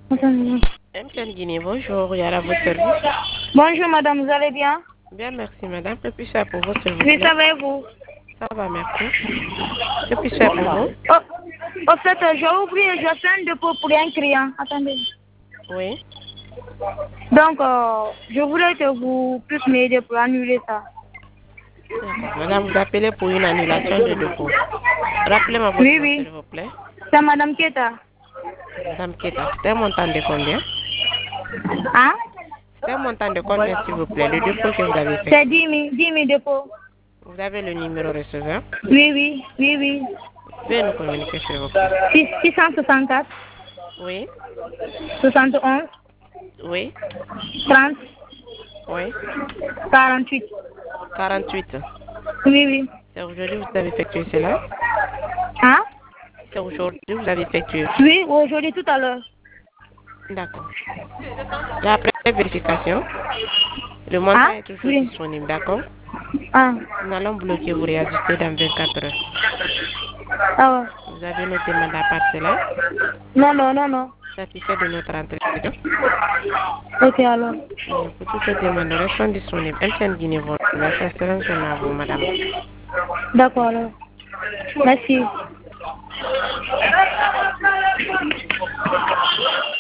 Attendez. MTN Guinée, bonjour, il y a à votre service. Bonjour madame, vous allez bien? Bien, merci madame. Que puis-je faire pour vous, s'il vous Oui, plaît? ça va et vous? Ça va, merci. Que puis-je faire pour vous? Au fait, j'ai oublié, j'ai fait un dépôt pour un client. Attendez. Oui. Donc, je voulais que vous puissiez m'aider pour annuler ça. D'accord. Madame, vous appelez pour une annulation de dépôt. Rappelez-moi votre Oui, nom, oui. s'il vous plaît. C'est madame Keta. Madame Keta, c'était un montant de combien? Hein? C'était un montant de combien, s'il vous plaît, le dépôt que vous avez C'est effectué? 10 000 dépôts. Vous avez le numéro receveur? Oui, oui, oui, oui. Veuillez nous communiquer, s'il vous plaît. 664, Oui, 71, oui, 30, oui. 48. 48. Oui, oui. C'est aujourd'hui que vous avez effectué cela? Hein? C'est aujourd'hui que vous avez effectué. Oui, aujourd'hui tout à l'heure. D'accord. Et après vérification, le montant Hein? est toujours Oui. disponible, d'accord? Ah, Nous allons bloquer vous réajuster dans 24 heures. ah ouais. Vous avez une autre demande à part cela? Non, non, non, non. Satisfait de notre entretien? Ok, alors. Bien, pour toute autre demande, restons disponibles. MTN Guinée, voilà, ça sera un journal à vous, madame. D'accord, alors. Merci.